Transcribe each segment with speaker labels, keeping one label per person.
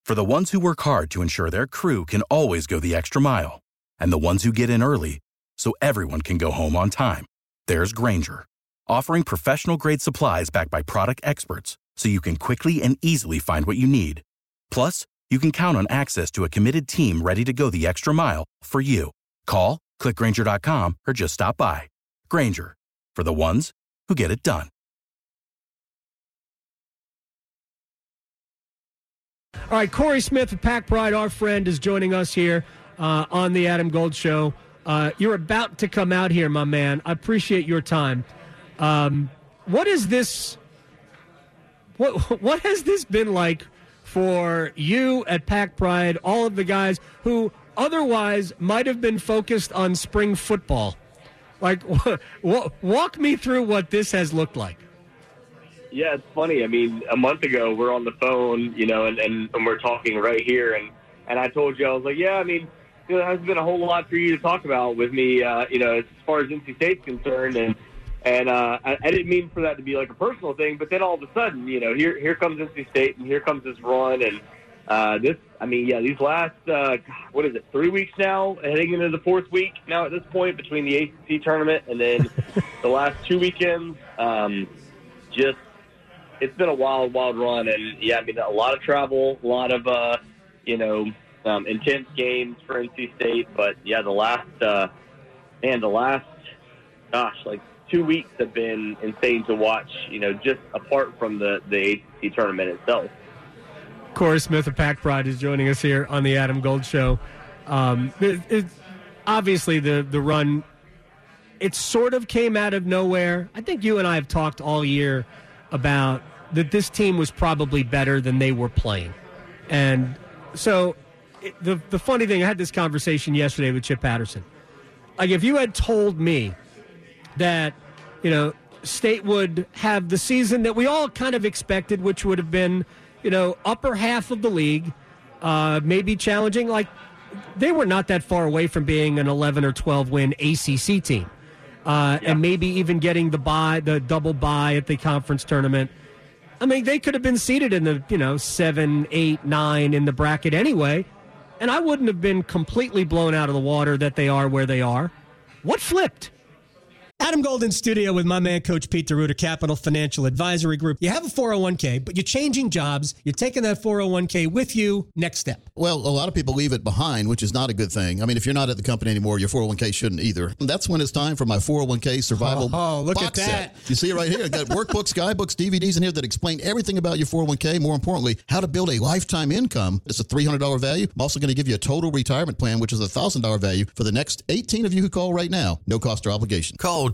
Speaker 1: For the ones who work hard to ensure their crew can always go the extra mile, and the ones who get in early so everyone can go home on time, there's Grainger, offering professional-grade supplies backed by product experts so you can quickly and easily find what you need. Plus, you can count on access to a committed team ready to go the extra mile for you. Call, click Grainger.com, or just stop by. Grainger, for the ones who get it done.
Speaker 2: All right, Corey Smith of Pack Pride, our friend, is joining us here on the Adam Gold Show. You're about to come out here, my man. I appreciate your time. What is this? What has this been like for you at Pack Pride, all of the guys who otherwise might have been focused on spring football? Like, walk me through what this has looked like.
Speaker 3: Yeah, it's funny. I mean, a month ago, we're on the phone, and we're talking right here, and I told you, I was like, yeah, I mean, there hasn't been a whole lot for you to talk about with me, as far as NC State's concerned, and I didn't mean for that to be like a personal thing, but then all of a sudden, here comes NC State, and here comes this run, and these last, 3 weeks now, heading into the fourth week now at this point, between the ACC tournament and then the last 2 weekends, it's been a wild, wild run, and a lot of travel, a lot of, intense games for NC State, but the last 2 weeks have been insane to watch, just apart from the ACC tournament itself.
Speaker 2: Corey Smith of Pack Pride is joining us here on the Adam Gold Show. Obviously, the run, it sort of came out of nowhere. I think you and I have talked all year about that this team was probably better than they were playing. And so the funny thing, I had this conversation yesterday with Chip Patterson. Like, if you had told me that, State would have the season that we all kind of expected, which would have been, upper half of the league, maybe challenging, like, they were not that far away from being an 11 or 12 win ACC team. And maybe even getting the double bye at the conference tournament. I mean, they could have been seated in the, 7, 8, 9 in the bracket anyway, and I wouldn't have been completely blown out of the water that they are where they are. What flipped? Adam Gold in studio with my man, Coach Pete DeRuiter, Capital Financial Advisory Group. You have a 401k, but you're changing jobs. You're taking that 401k with you. Next step.
Speaker 4: Well, a lot of people leave it behind, which is not a good thing. I mean, if you're not at the company anymore, your 401k shouldn't either. And that's when it's time for my 401k survival
Speaker 2: look
Speaker 4: box
Speaker 2: at that.
Speaker 4: set. You see it right here. I've got workbooks, guidebooks, DVDs in here that explain everything about your 401k. More importantly, how to build a lifetime income. It's a $300 value. I'm also going to give you a total retirement plan, which is a $1,000 value for the next 18 of you who call right now. No cost or obligation.
Speaker 5: Call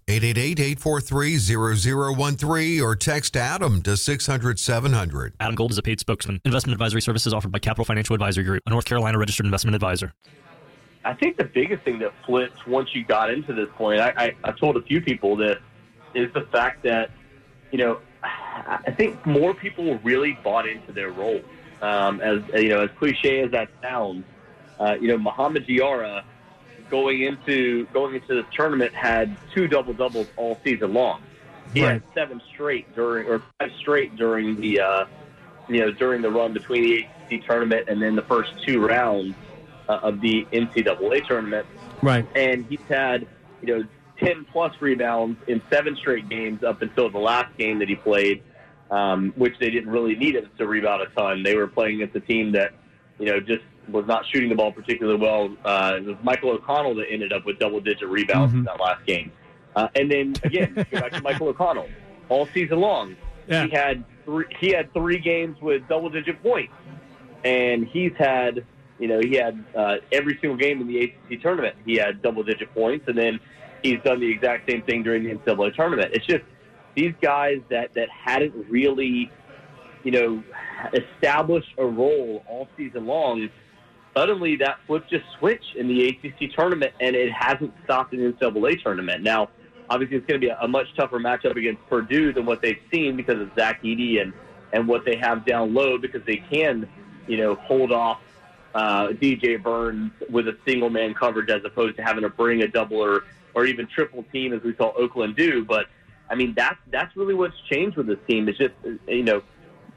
Speaker 5: 888-843-0013 or text Adam to 600-700.
Speaker 6: Adam Gold is a paid spokesman. Investment advisory services offered by Capital Financial Advisory Group, a North Carolina registered investment advisor.
Speaker 3: I think the biggest thing that flipped once you got into this point, I told a few people this, is the fact that, I think more people really bought into their role. As cliche as that sounds, Muhammad Diarra going into this tournament had 2 double-doubles all season long. He had 5 straight during the during the run between the ACC tournament and then the first 2 rounds of the NCAA tournament.
Speaker 2: Right.
Speaker 3: And he's had 10-plus rebounds in 7 straight games up until the last game that he played, which they didn't really need him to rebound a ton. They were playing against a team that just was not shooting the ball particularly well. It was Michael O'Connell that ended up with double-digit rebounds in that last game. And then, again, go back to Michael O'Connell. All season long, he had 3 games with double-digit points. And he's had, every single game in the ACC tournament, he had double-digit points. And then he's done the exact same thing during the NCAA tournament. It's just these guys that hadn't really, established a role all season long, suddenly that flip just switched in the ACC tournament, and it hasn't stopped in the NCAA tournament. Now, obviously, it's going to be a much tougher matchup against Purdue than what they've seen because of Zach Edey and what they have down low, because they can, hold off DJ Burns with a single-man coverage as opposed to having to bring a double or even triple team as we saw Oakland do. But, I mean, that's really what's changed with this team. It's just,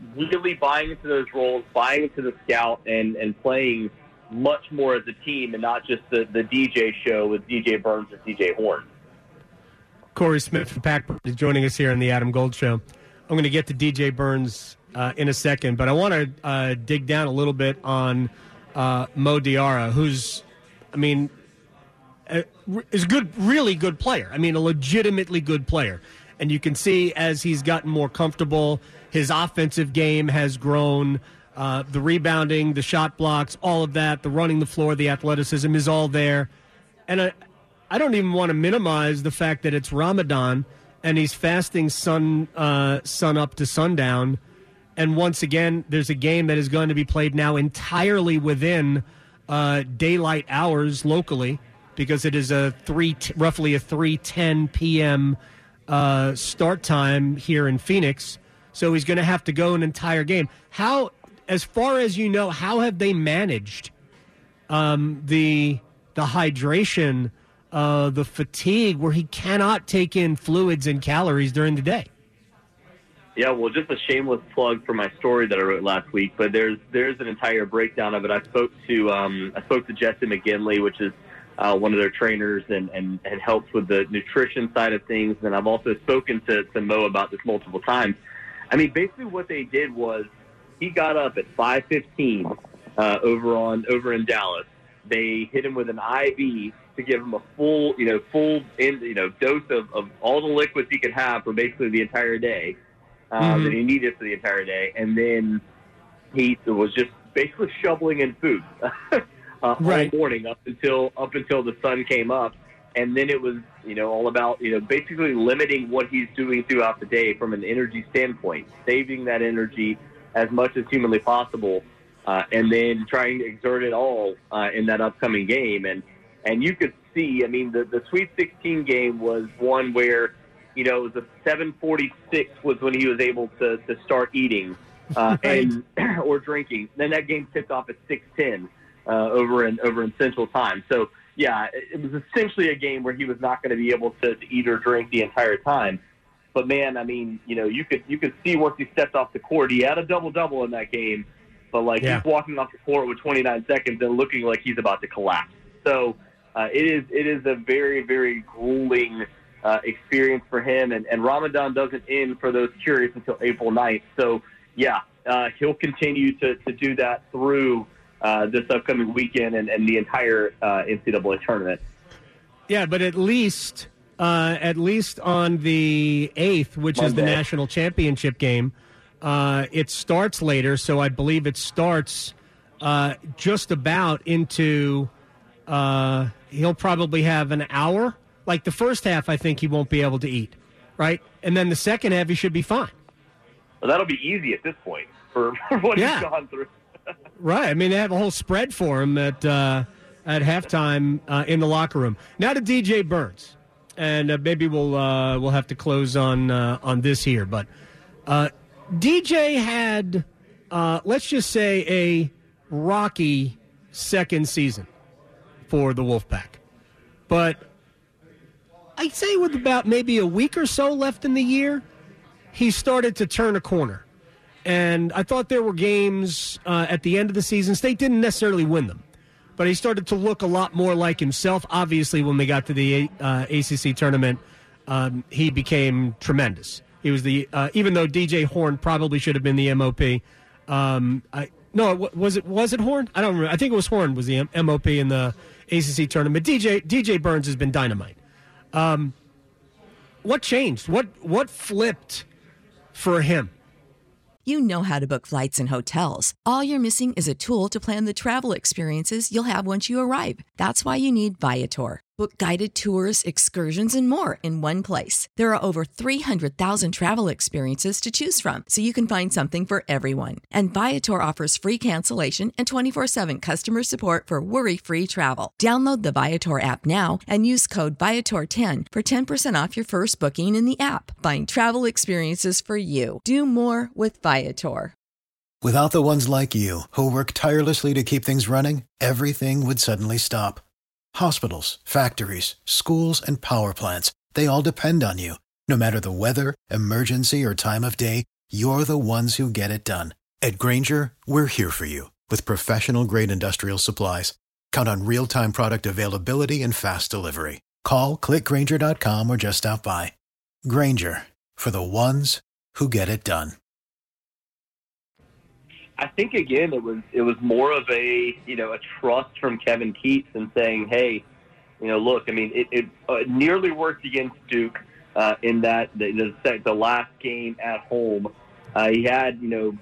Speaker 3: really buying into those roles, buying into the scout, and playing much more as a team and not just the DJ show with DJ Burns and DJ Horn.
Speaker 2: Corey Smith from Pack is joining us here on the Adam Gold Show. I'm going to get to DJ Burns in a second, but I want to dig down a little bit on Mo Diarra, who's, is a good, really good player. A legitimately good player. And you can see as he's gotten more comfortable, his offensive game has grown. The rebounding, the shot blocks, all of that, the running the floor, the athleticism is all there. And I don't even want to minimize the fact that it's Ramadan and he's fasting sun up to sundown. And once again, there's a game that is going to be played now entirely within daylight hours locally, because it is roughly a 3:10 p.m. Start time here in Phoenix. So he's going to have to go an entire game. How, as far as you know, how have they managed the hydration, the fatigue, where he cannot take in fluids and calories during the day?
Speaker 3: Yeah, well, just a shameless plug for my story that I wrote last week, but there's an entire breakdown of it. I spoke to Jesse McGinley, which is one of their trainers and helps with the nutrition side of things. And I've also spoken to Mo about this multiple times. Basically what they did was he got up at 5:15 over in Dallas. They hit him with an IV to give him a full dose of all the liquids he could have for basically the entire day that he needed for the entire day. And then he was just basically shoveling in food all morning up until the sun came up. And then it was, all about, basically limiting what he's doing throughout the day from an energy standpoint, saving that energy as much as humanly possible, and then trying to exert it all in that upcoming game. And you could see, the Sweet 16 game was one where, it was a 7:46 was when he was able to start eating or drinking. Then that game tipped off at 6:10 over in Central Time. So, yeah, it was essentially a game where he was not going to be able to eat or drink the entire time. But, man, you could see once he stepped off the court, he had a double-double in that game. But, he's walking off the court with 29 seconds and looking like he's about to collapse. So it is a very, very grueling experience for him. And Ramadan doesn't end for those curious until April 9th. So, yeah, he'll continue to do that through this upcoming weekend and the entire NCAA tournament. Yeah,
Speaker 2: but at least on the 8th, which is the national championship game, it starts later. So I believe it starts just about into he'll probably have an hour. Like the first half, I think he won't be able to eat, right? And then the second half, he should be fine.
Speaker 3: Well, that'll be easy at this point for what he's gone through.
Speaker 2: Right. They have a whole spread for him at halftime in the locker room. Now to DJ Burns, and maybe we'll have to close on this here. But DJ had, let's just say, a rocky second season for the Wolfpack. But I'd say with about maybe a week or so left in the year, he started to turn a corner. And I thought there were games at the end of the season. State didn't necessarily win them, but he started to look a lot more like himself. Obviously, when they got to the ACC tournament, he became tremendous. He was even though DJ Horn probably should have been the MOP. Was it Horn? I don't remember. I think it was Horn was the MOP in the ACC tournament. DJ Burns has been dynamite. What changed? What flipped for him?
Speaker 7: You know how to book flights and hotels. All you're missing is a tool to plan the travel experiences you'll have once you arrive. That's why you need Viator. Book guided tours, excursions, and more in one place. There are over 300,000 travel experiences to choose from, so you can find something for everyone. And Viator offers free cancellation and 24/7 customer support for worry-free travel. Download the Viator app now and use code Viator10 for 10% off your first booking in the app. Find travel experiences for you. Do more with Viator.
Speaker 8: Without the ones like you, who work tirelessly to keep things running, everything would suddenly stop. Hospitals, factories, schools, and power plants, they all depend on you. No matter the weather, emergency, or time of day, you're the ones who get it done. At Grainger, we're here for you with professional-grade industrial supplies. Count on real-time product availability and fast delivery. Call, click Grainger.com, or just stop by. Grainger, for the ones who get it done.
Speaker 3: I think, again, it was more of a trust from Kevin Keatts and saying, hey, look, I mean, it nearly worked against Duke in that the last game at home. He had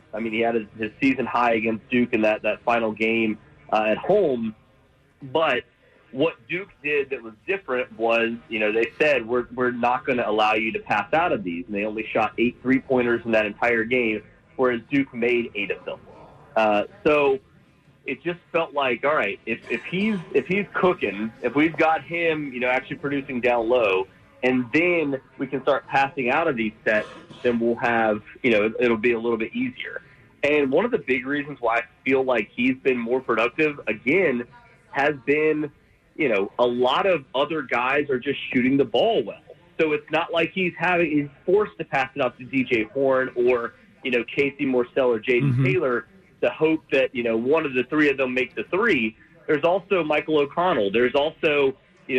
Speaker 3: his season high against Duke in that final game at home. But what Duke did that was different was, they said, we're not going to allow you to pass out of these. And they only shot 8 3-pointers in that entire game, whereas Duke made 8 of them. So it just felt like, all right, if he's cooking, if we've got him, actually producing down low, and then we can start passing out of these sets, then we'll have, it'll be a little bit easier. And one of the big reasons why I feel like he's been more productive, again, has been, a lot of other guys are just shooting the ball well. So it's not like he's forced to pass it out to DJ Horne or, Casey Morsell or Jaden Taylor to hope that, one of the three of them make the three. There's also Michael O'Connell. There's also,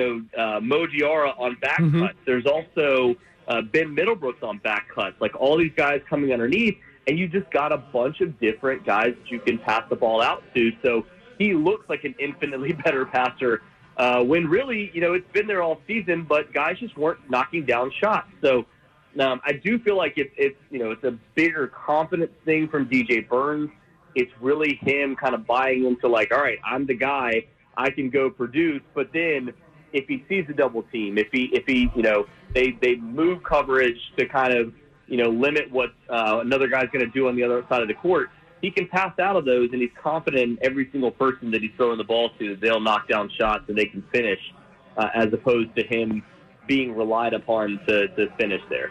Speaker 3: Mo Diarra on back cuts. There's also Ben Middlebrooks on back cuts. Like all these guys coming underneath, and you just got a bunch of different guys that you can pass the ball out to. So he looks like an infinitely better passer when really, it's been there all season, but guys just weren't knocking down shots. So I do feel like it's a bigger confidence thing from DJ Burns. It's really him kind of buying into like, all right, I'm the guy, I can go produce. But then if he sees a double team, if he they move coverage to kind of, limit what another guy's going to do on the other side of the court, he can pass out of those, and he's confident in every single person that he's throwing the ball to that they'll knock down shots and they can finish, as opposed to him being relied upon to finish there.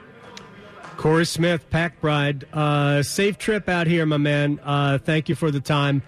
Speaker 2: Corey Smith, Pack Bride, safe trip out here, my man. Thank you for the time.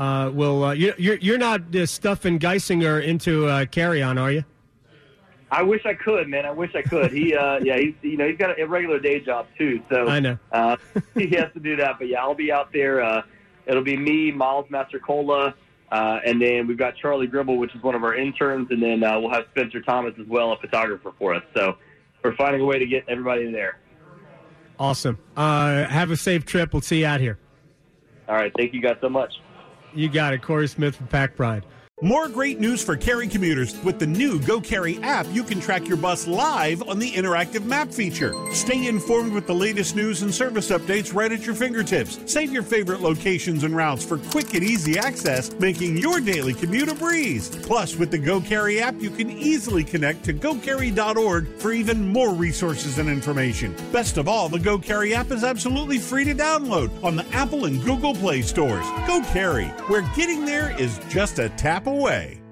Speaker 2: You're not stuffing Geisinger into carry-on, are you?
Speaker 3: I wish I could, man. I wish I could. He's got a regular day job too, so
Speaker 2: I know
Speaker 3: he has to do that. But yeah, I'll be out there. It'll be me, Miles Mastrocola, and then we've got Charlie Gribble, which is one of our interns, and then we'll have Spencer Thomas as well, a photographer for us. So we're finding a way to get everybody there.
Speaker 2: Awesome. Have a safe trip. We'll see you out here.
Speaker 3: All right. Thank you guys so much.
Speaker 2: You got it. Corey Smith from Pack Bride.
Speaker 9: More great news for Cary commuters. With the new Go Cary app, you can track your bus live on the interactive map feature. Stay informed with the latest news and service updates right at your fingertips. Save your favorite locations and routes for quick and easy access, making your daily commute a breeze. Plus, with the Go Cary app, you can easily connect to gocary.org for even more resources and information. Best of all, the Go Cary app is absolutely free to download on the Apple and Google Play stores. Go Cary, where getting there is just a tap away.